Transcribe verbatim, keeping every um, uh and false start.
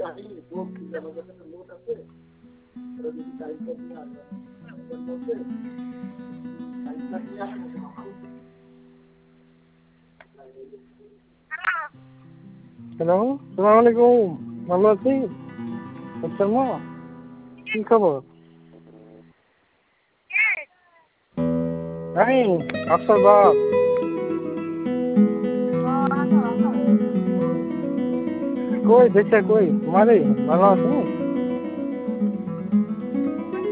Hello, সালাম আলাইকুম। ভালো আছি। শর্মা, কি খবর? আমি আফসার বাপ। কই দেশে কই? তোমারই ভালো আছো?